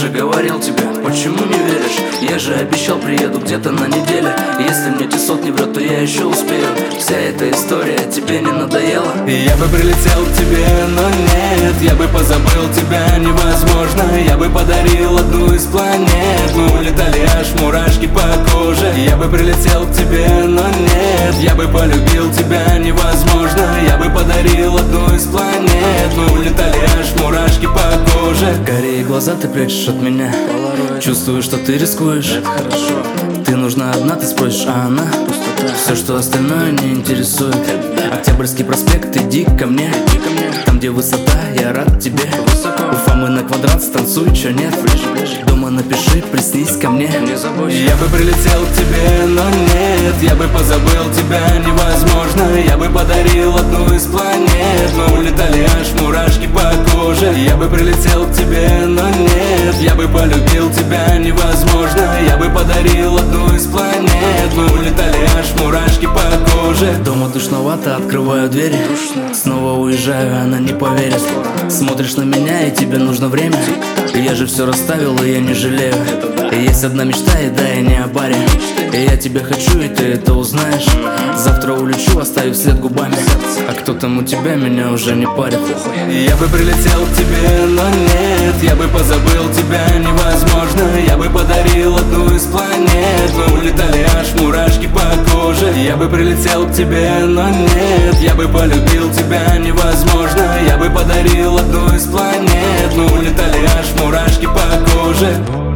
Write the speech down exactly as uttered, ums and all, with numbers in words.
же говорил тебе, почему не веришь? Я же обещал, приеду где-то на неделе. Если мне тесот не врет, то я еще успею. Вся эта история тебе не надоела? Я бы прилетел к тебе, но нет. Я бы позабыл тебя, невозможно. Я бы подарил одну из планет. Мы улетали, аж мурашки по коже. Я бы прилетел к тебе, но нет. Я бы полюбил тебя, невозможно. Я бы подарил одну из планет. Мы улетали, аж мурашки по коже. Карие глаза ты прячешь от меня. Чувствую, что ты рискуешь. Это хорошо. Ты нужна одна, ты спросишь, а она? Пустота. Все, что остальное, не интересует. Октябрьский проспект, иди ко мне. Иди ко мне. Там, где высота, я рад тебе. Высоко. Уфа, мы на квадрат, станцуй, чё нет. Ближе, ближе. Дома напиши, приснись ко мне. Не забудь. Я бы прилетел к тебе, но нет. Я бы позабыл тебя, невозможно. Я бы подарил одну из планет. Мы улетали, аж мурашки по коже. Я бы прилетел к тебе, но нет. Я бы полюбил тебя, невозможно. Я бы подарил одну из планет. Мы улетали, аж мурашки по коже. Дома душновато, открываю двери. Снова уезжаю, она не поверит. Смотришь на меня, и тебе нужно время. Я же все расставил, и я не жалею. Есть одна мечта, и да, и не о баре. И я тебя хочу, и ты это узнаешь. Завтра улечу, оставив след губами. А кто там у тебя, меня уже не парит. Я бы прилетел к тебе, но нет. Я бы позабыл тебя, невозможно. Я бы подарил одну из планет. Мы улетали, аж мурашки по коже. Я бы прилетел к тебе, но нет. Я бы полюбил тебя, невозможно. Я бы подарил одну из планет. Мы улетали, аж мурашки по коже.